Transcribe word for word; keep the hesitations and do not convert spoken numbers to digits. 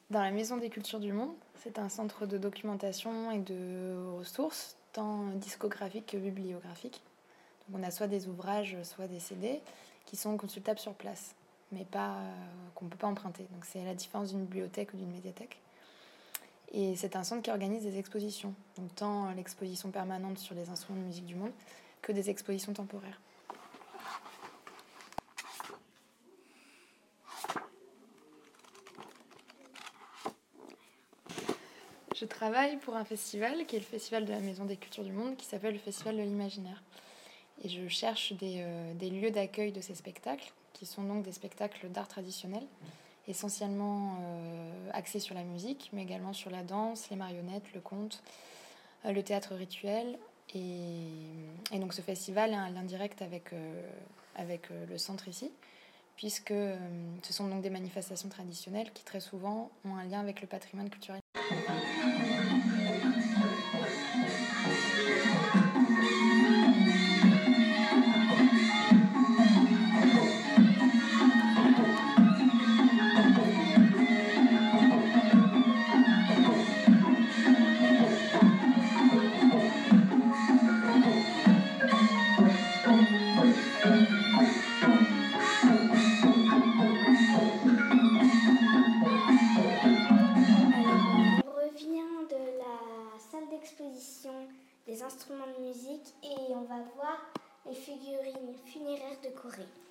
Dans la Maison des Cultures du Monde, c'est un centre de documentation et de ressources, tant discographiques que bibliographiques. Donc on a soit des ouvrages, soit des C D qui sont consultables sur place, mais pas, euh, qu'on ne peut pas emprunter. Donc c'est la différence d'une bibliothèque ou d'une médiathèque. Et c'est un centre qui organise des expositions, donc tant l'exposition permanente sur les instruments de musique du monde que des expositions temporaires. Je travaille pour un festival qui est le festival de la Maison des Cultures du Monde, qui s'appelle le Festival de l'Imaginaire. Et je cherche des, euh, des lieux d'accueil de ces spectacles, qui sont donc des spectacles d'art traditionnel, essentiellement euh, axés sur la musique, mais également sur la danse, les marionnettes, le conte, euh, le théâtre rituel. Et, et donc ce festival a un lien direct avec, euh, avec euh, le centre ici, puisque euh, ce sont donc des manifestations traditionnelles qui très souvent ont un lien avec le patrimoine culturel. Des instruments de musique et on va voir les figurines funéraires de Corée.